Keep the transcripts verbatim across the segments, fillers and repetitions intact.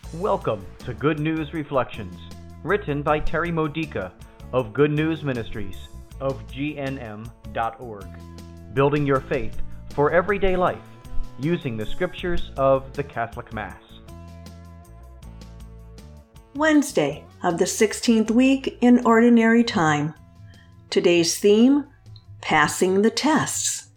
Welcome to Good News Reflections, written by Terry Modica of Good News Ministries of G N M dot org, building your faith for everyday life using the scriptures of the Catholic Mass. Wednesday of the sixteenth week in Ordinary Time. Today's theme, Passing the Tests.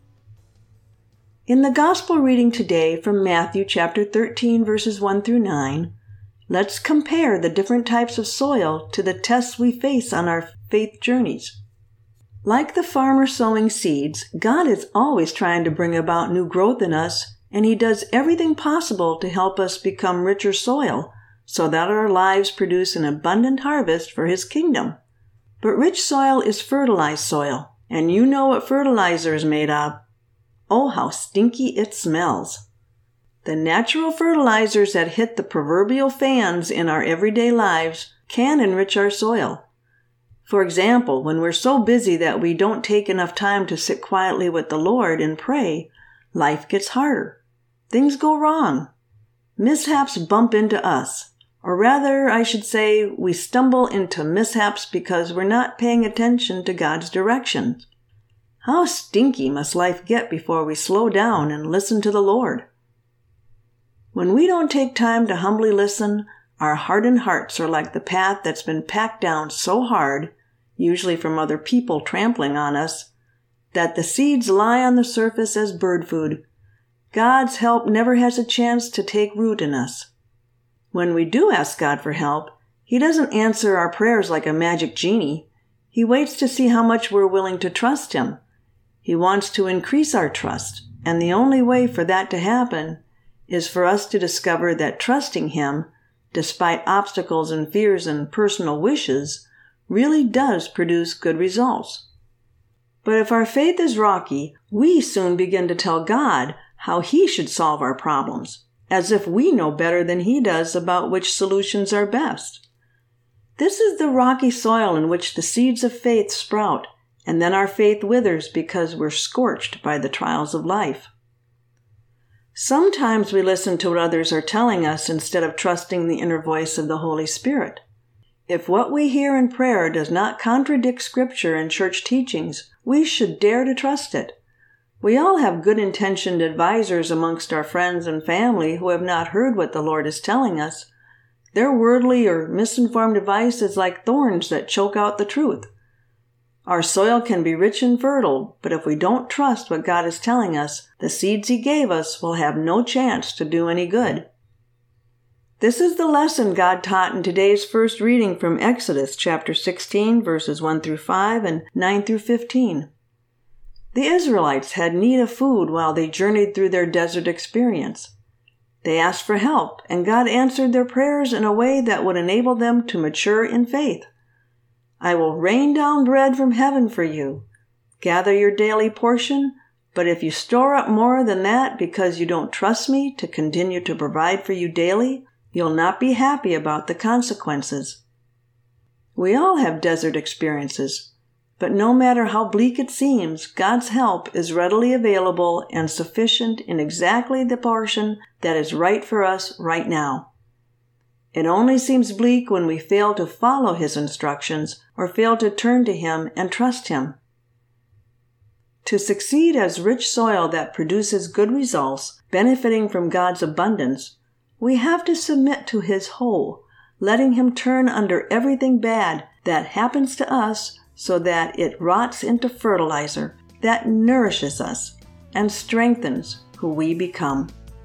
In the Gospel reading today from Matthew chapter thirteen, verses one through nine, let's compare the different types of soil to the tests we face on our faith journeys. Like the farmer sowing seeds, God is always trying to bring about new growth in us, and He does everything possible to help us become richer soil so that our lives produce an abundant harvest for His kingdom. But rich soil is fertilized soil, and you know what fertilizer is made of. Oh, how stinky it smells. The natural fertilizers that hit the proverbial fans in our everyday lives can enrich our soil. For example, when we're so busy that we don't take enough time to sit quietly with the Lord and pray, life gets harder. Things go wrong. Mishaps bump into us. Or rather, I should say, we stumble into mishaps because we're not paying attention to God's directions. How stinky must life get before we slow down and listen to the Lord? When we don't take time to humbly listen, our hardened hearts are like the path that's been packed down so hard, usually from other people trampling on us, that the seeds lie on the surface as bird food. God's help never has a chance to take root in us. When we do ask God for help, He doesn't answer our prayers like a magic genie. He waits to see how much we're willing to trust Him. He wants to increase our trust, and the only way for that to happen is for us to discover that trusting Him, despite obstacles and fears and personal wishes, really does produce good results. But if our faith is rocky, we soon begin to tell God how He should solve our problems, as if we know better than He does about which solutions are best. This is the rocky soil in which the seeds of faith sprout, and then our faith withers because we're scorched by the trials of life. Sometimes we listen to what others are telling us instead of trusting the inner voice of the Holy Spirit. If what we hear in prayer does not contradict Scripture and church teachings, we should dare to trust it. We all have good-intentioned advisors amongst our friends and family who have not heard what the Lord is telling us. Their worldly or misinformed advice is like thorns that choke out the truth. Our soil can be rich and fertile, but if we don't trust what God is telling us, the seeds He gave us will have no chance to do any good. This is the lesson God taught in today's first reading from Exodus chapter sixteen, verses one through five and nine through fifteen. The Israelites had need of food while they journeyed through their desert experience. They asked for help, and God answered their prayers in a way that would enable them to mature in faith. I will rain down bread from heaven for you. Gather your daily portion, but if you store up more than that because you don't trust me to continue to provide for you daily, you'll not be happy about the consequences. We all have desert experiences, but no matter how bleak it seems, God's help is readily available and sufficient in exactly the portion that is right for us right now. It only seems bleak when we fail to follow His instructions or fail to turn to Him and trust Him. To succeed as rich soil that produces good results, benefiting from God's abundance, we have to submit to His whole, letting Him turn under everything bad that happens to us so that it rots into fertilizer that nourishes us and strengthens who we become.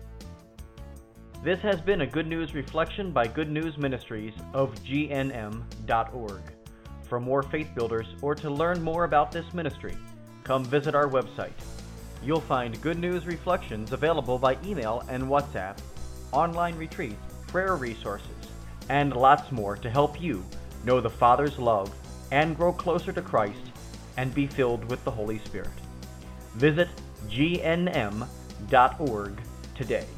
This has been a Good News Reflection by Good News Ministries of G N M dot org. For more faith builders or to learn more about this ministry, come visit our website. You'll find Good News Reflections available by email and WhatsApp, online retreats, prayer resources, and lots more to help you know the Father's love and grow closer to Christ and be filled with the Holy Spirit. Visit G N M dot org today.